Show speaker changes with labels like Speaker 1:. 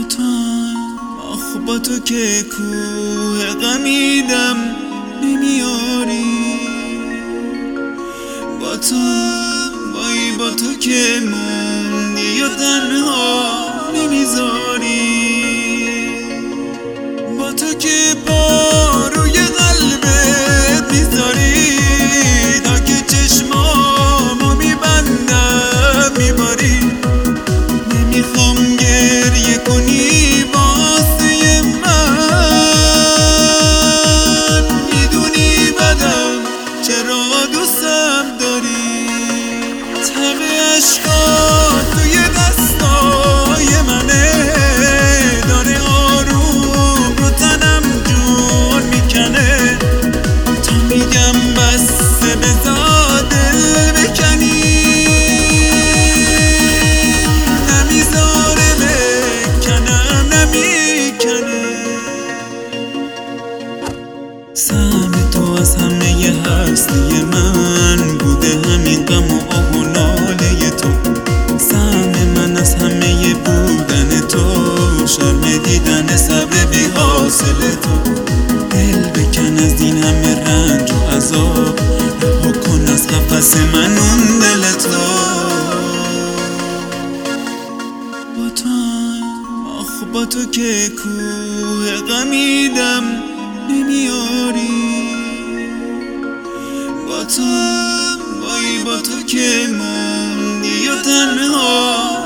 Speaker 1: با تو که کوه غمیدم نمیاری، با تو که موندی یا تنها نمیذاری، با تو که پا روی قلبت میذاری، تا که چشمامو میبندم میباری. نمیخوام گریه کنی واسه من، میدونی بدم چرا دوستم داری. تب عشقات توی دستای منه، داره آروم رو تنم جون میکنه، تا میگم بسه بذار دل بکنی، نمیذاره بکنم نمیکنه. سهم تو از همه هستی من بوده، همین غم و آه و ناله تو. سهم من از همه بودن تو، شرم دیدن صبر بی حاصل تو. دل بکن از این همه رنج و عذاب، رها کن از قفس من اون دل تو. با تو که کوه غمیدم نمیاری، با تو که موندی یا تنها